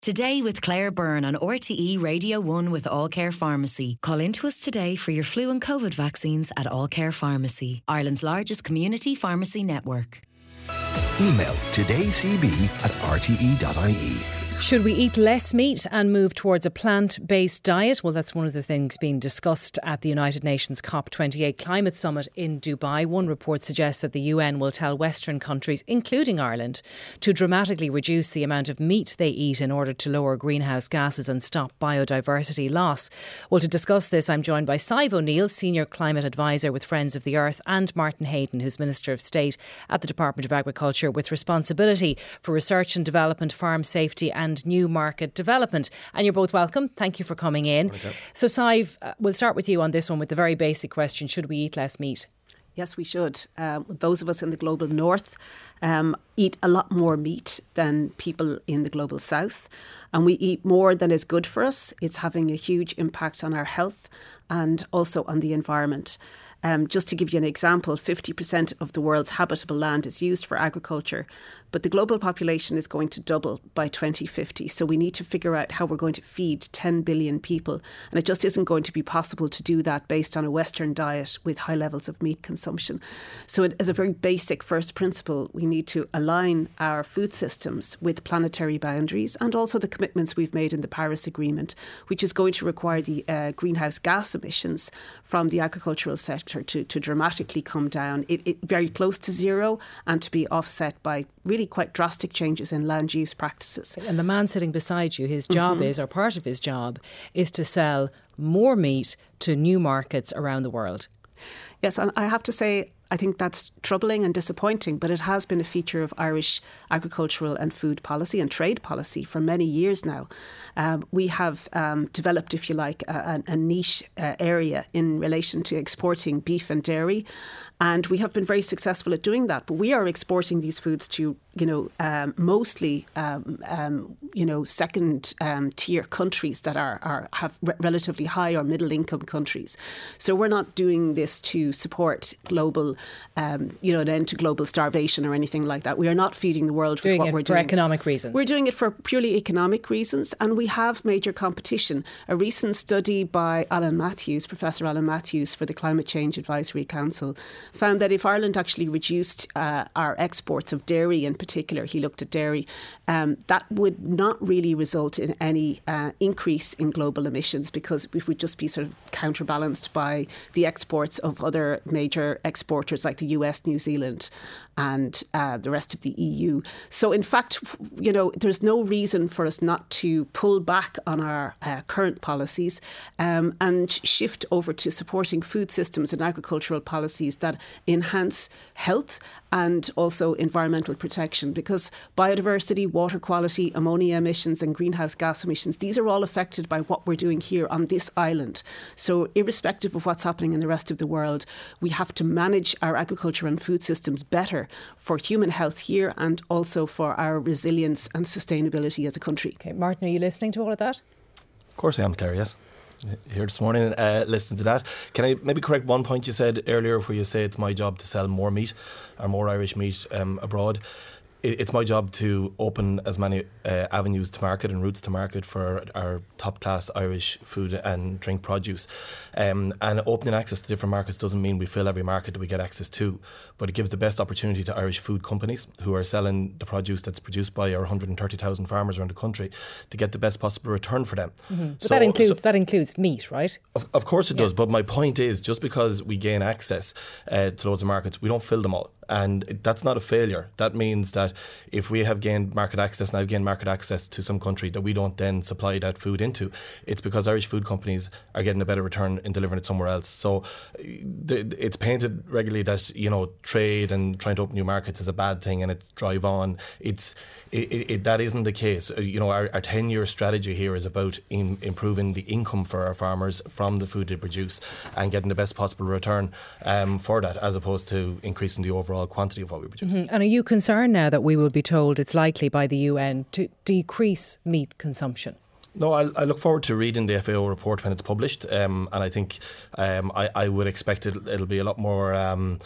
Today with Claire Byrne on RTE Radio 1 with All Care Pharmacy. Call into us today for your flu and COVID vaccines at All Care Pharmacy, Ireland's largest community pharmacy network. Email todayscb@rte.ie. Should we eat less meat and move towards a plant-based diet? Well, that's one of the things being discussed at the United Nations COP28 Climate Summit in Dubai. One report suggests that the UN will tell Western countries, including Ireland, to dramatically reduce the amount of meat they eat in order to lower greenhouse gases and stop biodiversity loss. Well, to discuss this, I'm joined by Sive O'Neill, Senior Climate Advisor with Friends of the Earth, and Martin Hayden, who's Minister of State at the Department of Agriculture with responsibility for research and development, farm safety and new market development. And you're both welcome. Thank you for coming in. Okay. So Sive, we'll start with you on this one with the very basic question. Should we eat less meat? Yes, we should. Those of us in the global north eat a lot more meat than people in the global south. And we eat more than is good for us. It's having a huge impact on our health and also on the environment. Just to give you an example, 50% of the world's habitable land is used for agriculture, but the global population is going to double by 2050. So we need to figure out how we're going to feed 10 billion people. And it just isn't going to be possible to do that based on a Western diet with high levels of meat consumption. So as a very basic first principle, we need to align our food systems with planetary boundaries and also the commitments we've made in the Paris Agreement, which is going to require the greenhouse gas emissions from the agricultural sector to dramatically come down, it very close to zero, and to be offset by really quite drastic changes in land use practices. And the man sitting beside you, his job is, or part of his job, is to sell more meat to new markets around the world. Yes, and I have to say, I think that's troubling and disappointing, but it has been a feature of Irish agricultural and food policy and trade policy for many years now. We have developed, if you like, a niche area in relation to exporting beef and dairy, and we have been very successful at doing that. But we are exporting these foods to, mostly, second tier countries that have relatively high or middle income countries. So we're not doing this to support global an end to global starvation or anything like that. We are not feeding the world with what we're doing. For economic reasons. We're doing it for purely economic reasons, and we have major competition. A recent study by Professor Alan Matthews for the Climate Change Advisory Council found that if Ireland actually reduced our exports of dairy in particular, he looked at dairy, that would not really result in any increase in global emissions, because we would just be sort of counterbalanced by the exports of other major exporters like the US, New Zealand and the rest of the EU. So in fact, there's no reason for us not to pull back on our current policies and shift over to supporting food systems and agricultural policies that enhance health and also environmental protection, because biodiversity, water quality, ammonia emissions and greenhouse gas emissions, these are all affected by what we're doing here on this island. So irrespective of what's happening in the rest of the world, we have to manage our agriculture and food systems better for human health here and also for our resilience and sustainability as a country. Okay, Martin, are you listening to all of that? Of course I am, Claire, yes. Here this morning, listening to that. Can I maybe correct one point you said earlier, where you say it's my job to sell more meat or more Irish meat abroad? It's my job to open as many avenues to market and routes to market for our top-class Irish food and drink produce. And opening access to different markets doesn't mean we fill every market that we get access to, but it gives the best opportunity to Irish food companies who are selling the produce that's produced by our 130,000 farmers around the country to get the best possible return for them. Mm-hmm. But that includes meat, right? Of course it does, but my point is, just because we gain access to loads of markets, we don't fill them all. And that's not a failure. That means that if we have gained market access, and I've gained market access to some country that we don't then supply that food into, it's because Irish food companies are getting a better return in delivering it somewhere else. So it's painted regularly that, trade and trying to open new markets is a bad thing and it's drive on. That isn't the case. Our 10-year strategy here is about improving the income for our farmers from the food they produce and getting the best possible return for that, as opposed to increasing the overall quantity of what we produce. Mm-hmm. And are you concerned now that we will be told it's likely by the UN to decrease meat consumption? No, I look forward to reading the FAO report when it's published, and I think I would expect it'll be a lot more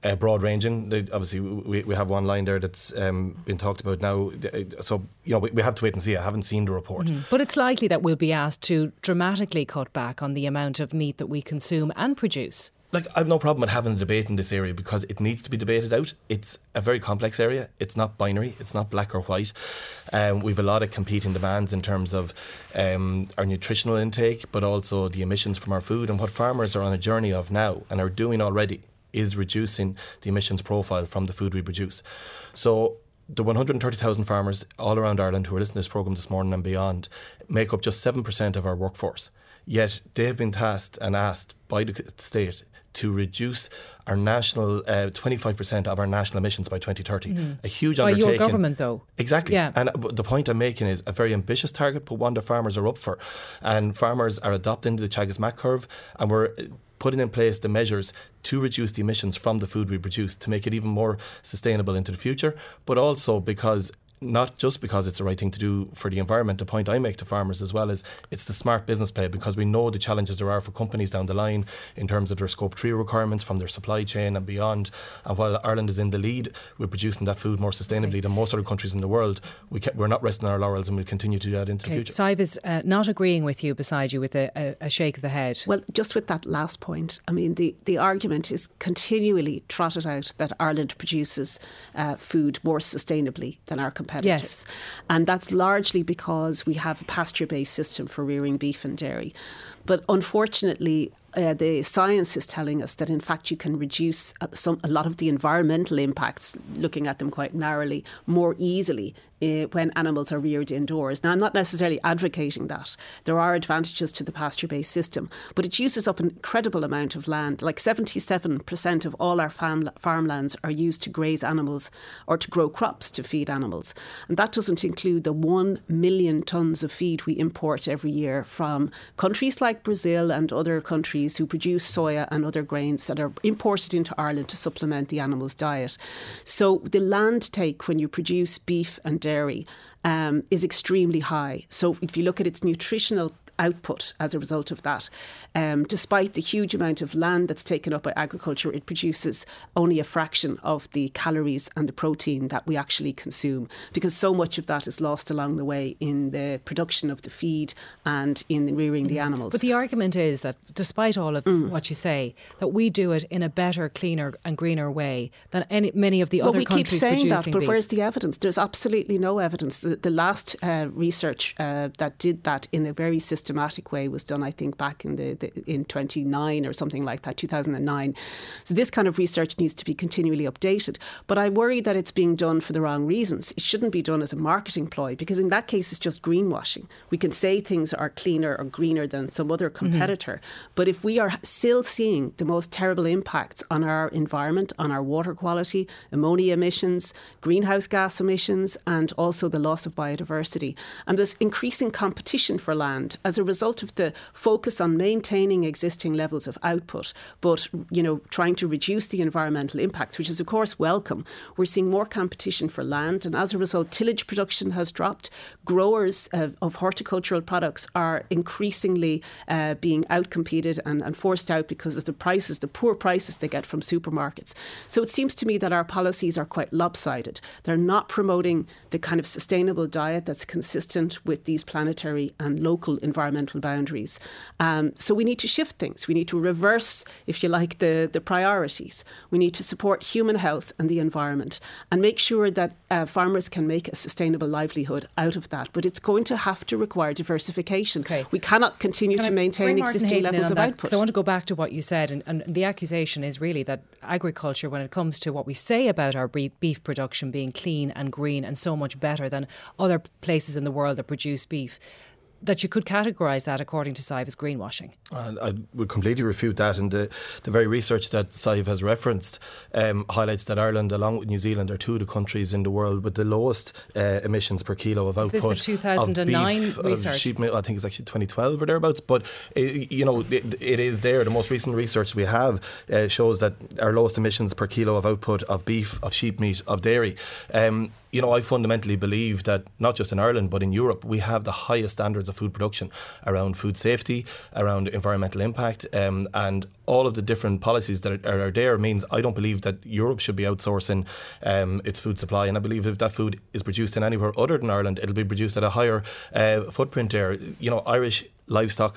broad ranging. Obviously, we have one line there that's been talked about now. So, we have to wait and see. I haven't seen the report. Mm-hmm. But it's likely that we'll be asked to dramatically cut back on the amount of meat that we consume and produce. I've no problem with having a debate in this area because it needs to be debated out. It's a very complex area. It's not binary. It's not black or white. We've a lot of competing demands in terms of our nutritional intake, but also the emissions from our food. And what farmers are on a journey of now and are doing already is reducing the emissions profile from the food we produce. So the 130,000 farmers all around Ireland who are listening to this programme this morning and beyond make up just 7% of our workforce. Yet they've been tasked and asked by the state to reduce our national 25% of our national emissions by 2030. A huge undertaking. By your government, though. Exactly. Yeah. And the point I'm making is a very ambitious target, but one that farmers are up for. And farmers are adopting the Teagasc curve, and we're putting in place the measures to reduce the emissions from the food we produce to make it even more sustainable into the future, but also not just because it's the right thing to do for the environment. The point I make to farmers as well is it's the smart business play, because we know the challenges there are for companies down the line in terms of their Scope 3 requirements from their supply chain and beyond. And while Ireland is in the lead with producing that food more sustainably than most other countries in the world, we're not resting on our laurels, and we'll continue to do that into the future. Saibh is not agreeing with you beside you with a shake of the head. Well, just with that last point, I mean, the argument is continually trotted out that Ireland produces food more sustainably than our competitors. Yes. And that's largely because we have a pasture-based system for rearing beef and dairy. But unfortunately, the science is telling us that in fact you can reduce a lot of the environmental impacts, looking at them quite narrowly, more easily when animals are reared indoors. Now, I'm not necessarily advocating that. There are advantages to the pasture-based system, but it uses up an incredible amount of land. Like 77% of all our farmlands are used to graze animals or to grow crops to feed animals. And that doesn't include the 1 million tonnes of feed we import every year from countries like Brazil and other countries who produce soya and other grains that are imported into Ireland to supplement the animal's diet. So the land take when you produce beef and dairy is extremely high. So if you look at its nutritional output as a result of that, despite the huge amount of land that's taken up by agriculture, it produces only a fraction of the calories and the protein that we actually consume, because so much of that is lost along the way in the production of the feed and in rearing the animals. But the argument is that despite all of what you say, that we do it in a better, cleaner and greener way than many of the other countries producing beef. We keep saying that, but where's the evidence? There's absolutely no evidence. The last research that did that in a very systematic way was done, I think, back in in 2009 or something like that, 2009. So this kind of research needs to be continually updated. But I worry that it's being done for the wrong reasons. It shouldn't be done as a marketing ploy, because in that case it's just greenwashing. We can say things are cleaner or greener than some other competitor, but if we are still seeing the most terrible impacts on our environment, on our water quality, ammonia emissions, greenhouse gas emissions, and also the loss of biodiversity, and there's increasing competition for land as a result of the focus on maintaining existing levels of output, but trying to reduce the environmental impacts, which is of course welcome. We're seeing more competition for land, and as a result, tillage production has dropped. Growers of horticultural products are increasingly being outcompeted and forced out because of the prices, the poor prices they get from supermarkets. So it seems to me that our policies are quite lopsided. They're not promoting the kind of sustainable diet that's consistent with these planetary and local environmental boundaries. So we need to shift things. We need to reverse, if you like, the priorities. We need to support human health and the environment and make sure that farmers can make a sustainable livelihood out of that. But it's going to have to require diversification. Okay. We cannot continue to maintain existing levels of output. Because I want to go back to what you said, and the accusation is really that agriculture, when it comes to what we say about our beef production being clean and green and so much better than other places in the world that produce beef, that you could categorise that, according to Saibh, as greenwashing. I would completely refute that, and the very research that Saibh has referenced highlights that Ireland, along with New Zealand, are two of the countries in the world with the lowest emissions per kilo of output. Is this the 2009 of beef, research? Of sheep meat, I think it's actually 2012 or thereabouts, but it is there. The most recent research we have shows that our lowest emissions per kilo of output of beef, of sheep meat, of dairy. I fundamentally believe that not just in Ireland but in Europe we have the highest standards of food production around food safety, around environmental impact, and all of the different policies that are there means I don't believe that Europe should be outsourcing its food supply, and I believe if that food is produced in anywhere other than Ireland, it'll be produced at a higher footprint there. Irish livestock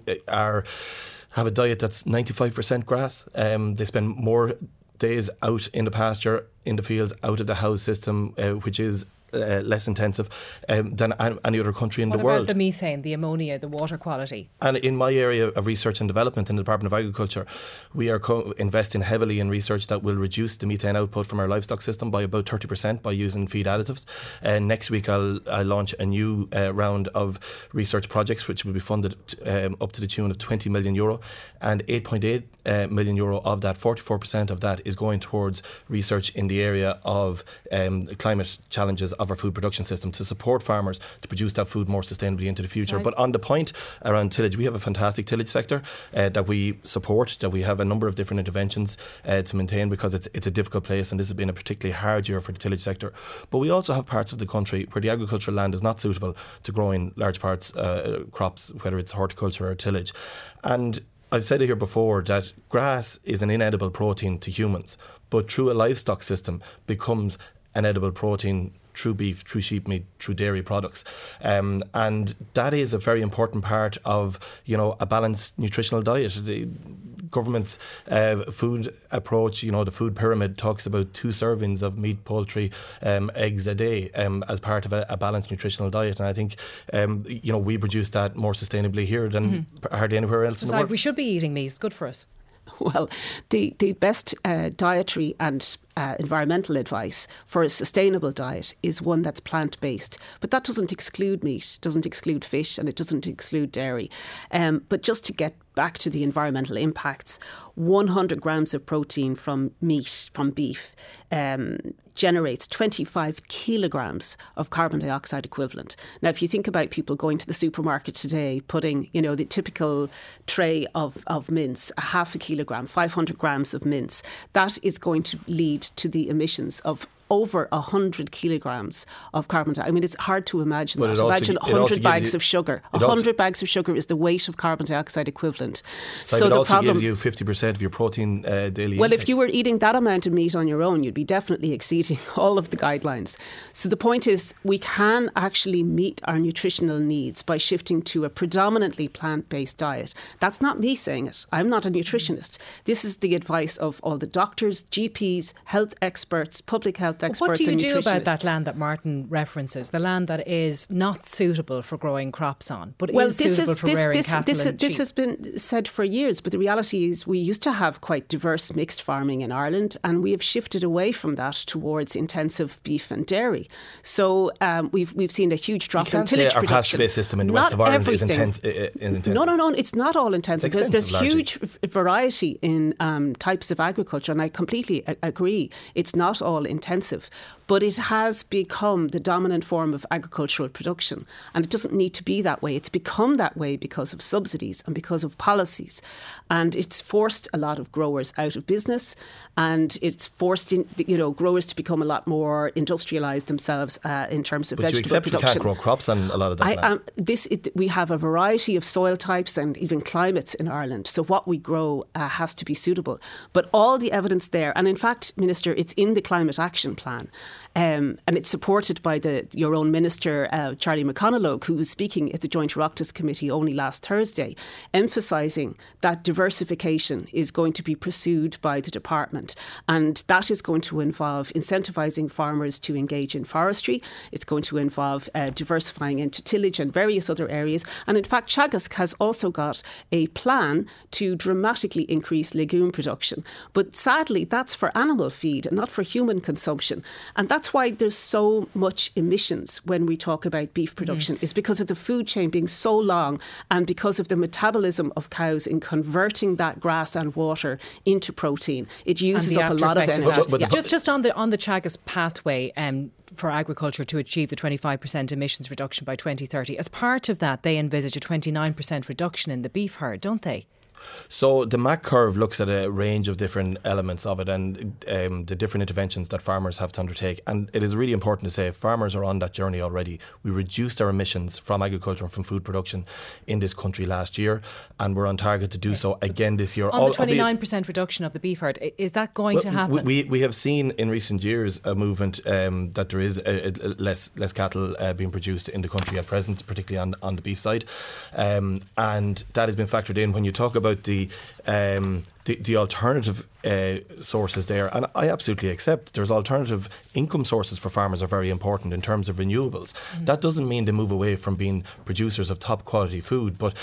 have a diet that's 95% grass. They spend more days out in the pasture, in the fields, out of the house system, which is less intensive than any other country in the world. What about the methane, the ammonia, the water quality? And in my area of research and development in the Department of Agriculture, we are investing heavily in research that will reduce the methane output from our livestock system by about 30% by using feed additives. Next week I'll launch a new round of research projects which will be funded up to the tune of €20 million, and €8.8 million of that, 44% of that, is going towards research in the area of climate challenges of our food production system to support farmers to produce that food more sustainably into the future. But on the point around tillage, we have a fantastic tillage sector that we support, that we have a number of different interventions to maintain, because it's a difficult place and this has been a particularly hard year for the tillage sector. But we also have parts of the country where the agricultural land is not suitable to growing large parts crops, whether it's horticulture or tillage. And I've said it here before that grass is an inedible protein to humans, but through a livestock system becomes an edible protein through beef, through sheep meat, through dairy products. And that is a very important part of, a balanced nutritional diet. The government's food approach, the food pyramid, talks about 2 servings of meat, poultry, eggs a day as part of a balanced nutritional diet. And I think, we produce that more sustainably here than hardly anywhere else in the world. We should be eating meat. It's good for us. Well, the best dietary and environmental advice for a sustainable diet is one that's plant-based. But that doesn't exclude meat, doesn't exclude fish, and it doesn't exclude dairy. But just to get back to the environmental impacts, 100 grams of protein from meat, from beef, generates 25 kilograms of carbon dioxide equivalent. Now, if you think about people going to the supermarket today, putting, the typical tray of mince, a half a kilogram, 500 grams of mince, that is going to lead to the emissions of over 100 kilograms of carbon dioxide. I mean, it's hard to imagine that. Imagine 100 bags of sugar. 100 bags of sugar is the weight of carbon dioxide equivalent. So it also gives you 50% of your protein daily Well, intake. if you were eating that amount of meat on your own, you'd be definitely exceeding all of the guidelines. So the point is, we can actually meet our nutritional needs by shifting to a predominantly plant-based diet. That's not me saying it. I'm not a nutritionist. This is the advice of all the doctors, GPs, health experts, public health experts. What do you do about that land that Martin references, the land that is not suitable for growing crops on, but is suitable for rearing cattle and sheep? This has been said for years, but the reality is we used to have quite diverse mixed farming in Ireland, and we have shifted away from that towards intensive beef and dairy. So we've seen a huge drop in tillage production. Our pasture-based system in the west of Ireland is intensive. No, it's not all intensive. There's huge variety in types of agriculture, and I completely agree. It's not all intensive. But it has become the dominant form of agricultural production. And it doesn't need to be that way. It's become that way because of subsidies and because of policies. And it's forced a lot of growers out of business. And it's forced growers to become a lot more industrialised themselves in terms of vegetable production. But you accept you can't grow crops on a lot of that land? We have a variety of soil types and even climates in Ireland. So what we grow has to be suitable. But all the evidence there, and in fact, Minister, it's in the Climate Action Plan. And it's supported by your own Minister, Charlie McConalogue, who was speaking at the Joint Oireachtas Committee only last Thursday, emphasising that diversification is going to be pursued by the department. And that is going to involve incentivising farmers to engage in forestry. It's going to involve diversifying into tillage and various other areas. And in fact, Teagasc has also got a plan to dramatically increase legume production. But sadly, that's for animal feed and not for human consumption. And that's why there's so much emissions when we talk about beef production, is because of the food chain being so long and because of the metabolism of cows in converting that grass and water into protein. It uses up a lot of energy. Just on the Teagasc pathway for agriculture to achieve the 25% emissions reduction by 2030, as part of that, they envisage a 29% reduction in the beef herd, don't they? So the MAC curve looks at a range of different elements of it and the different interventions that farmers have to undertake. And it is really important to say farmers are on that journey already. We reduced our emissions from agriculture and from food production in this country last year, and we're on target to do so again this year. On the 29% reduction of the beef herd, is that going to happen? We have seen in recent years a movement that there is less cattle being produced in the country at present, particularly on the beef side. And that has been factored in when you talk about the alternative sources there, and I absolutely accept there's alternative income sources for farmers are very important in terms of renewables. That doesn't mean they move away from being producers of top quality food, but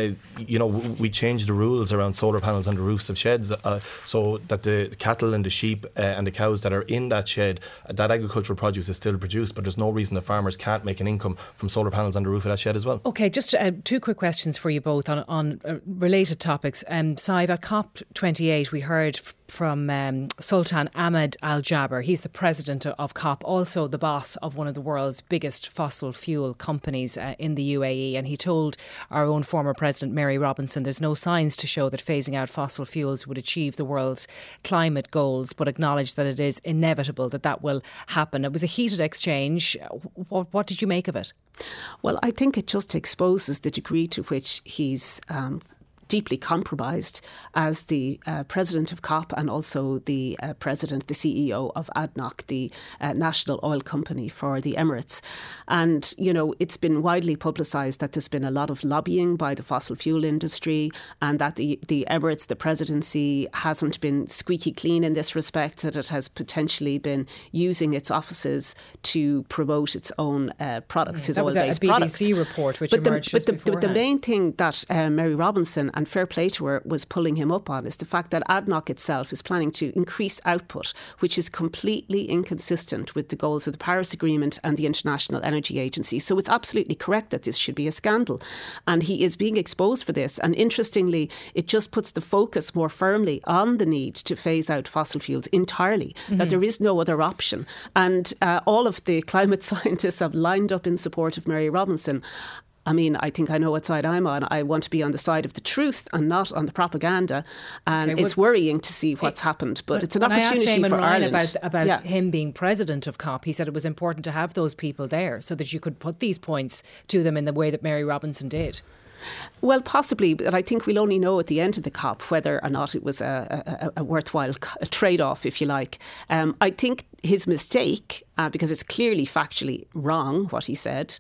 we changed the rules around solar panels on the roofs of sheds so that the cattle and the sheep and the cows that are in that shed, that agricultural produce is still produced, but there's no reason that farmers can't make an income from solar panels on the roof of that shed as well. Okay, just two quick questions for you both on related topics. Saif, at COP28 we heard from Sultan Ahmed Al Jaber. He's the president of COP, also the boss of one of the world's biggest fossil fuel companies in the UAE. And he told our own former president, Mary Robinson, there's no signs to show that phasing out fossil fuels would achieve the world's climate goals, but acknowledged that it is inevitable that will happen. It was a heated exchange. What did you make of it? Well, I think it just exposes the degree to which he's deeply compromised as the president of COP and also the the CEO of ADNOC, the national oil company for the Emirates. And, it's been widely publicised that there's been a lot of lobbying by the fossil fuel industry and that the Emirates, the presidency, hasn't been squeaky clean in this respect, that it has potentially been using its offices to promote its own products, its oil-based products. That was a BBC report which emerged just beforehand. But the main thing that Mary Robinson, and fair play to her, was pulling him up on is the fact that ADNOC itself is planning to increase output, which is completely inconsistent with the goals of the Paris Agreement and the International Energy Agency. So it's absolutely correct that this should be a scandal. And he is being exposed for this. And interestingly, it just puts the focus more firmly on the need to phase out fossil fuels entirely, that there is no other option. And all of the climate scientists have lined up in support of Mary Robinson. I mean, I think I know what side I'm on. I want to be on the side of the truth and not on the propaganda. And it's worrying to see what's happened. But it's an opportunity for Ireland. About him being president of COP, he said it was important to have those people there so that you could put these points to them in the way that Mary Robinson did. Well, possibly, but I think we'll only know at the end of the COP whether or not it was a worthwhile trade-off, if you like. I think his mistake, because it's clearly factually wrong what he said,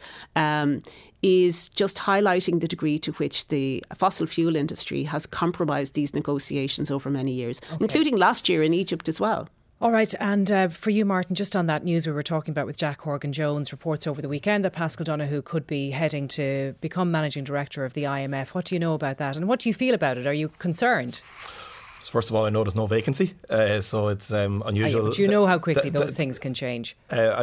is just highlighting the degree to which the fossil fuel industry has compromised these negotiations over many years, including last year in Egypt as well. All right, and for you, Martin, just on that news we were talking about with Jack Horgan-Jones, reports over the weekend that Paschal Donohoe could be heading to become managing director of the IMF. What do you know about that and what do you feel about it? Are you concerned? First of all, I know there's no vacancy, so it's unusual. But you know how quickly those things can change. I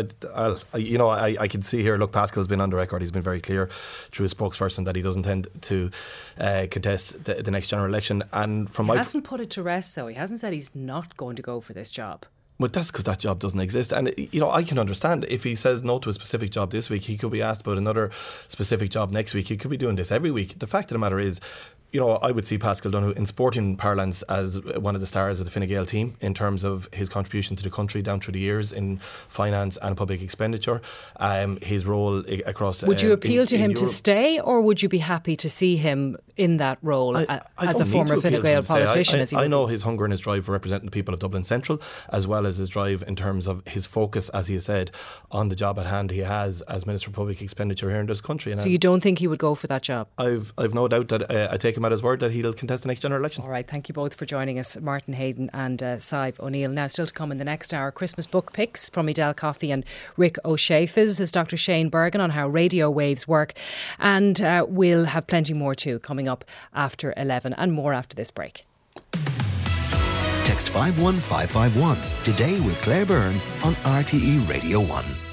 can see here, look, Paschal's been on the record. He's been very clear through his spokesperson that he doesn't intend to contest the next general election. And he hasn't put it to rest, though. He hasn't said he's not going to go for this job. But that's because that job doesn't exist. And, I can understand if he says no to a specific job this week, he could be asked about another specific job next week. He could be doing this every week. The fact of the matter is, I would see Paschal Donohoe in sporting parlance as one of the stars of the Fine Gael team in terms of his contribution to the country down through the years in finance and public expenditure. His role across. Would you appeal to him to stay, or would you be happy to see him in that role as a former Fine Gael politician? I know his hunger and his drive for representing the people of Dublin Central, as well as his drive in terms of his focus, as he has said, on the job at hand he has as Minister for Public Expenditure here in this country. So you don't think he would go for that job? I've no doubt that I take him at his word that he'll contest the next general election. All right, thank you both for joining us, Martin Hayden and Saif O'Neill. Now, still to come in the next hour, Christmas book picks from Edel Coffey and Rick O'Shea. Physicist Dr. Shane Bergen on how radio waves work. And we'll have plenty more too coming up after 11 and more after this break. Text 51551 today with Claire Byrne on RTE Radio 1.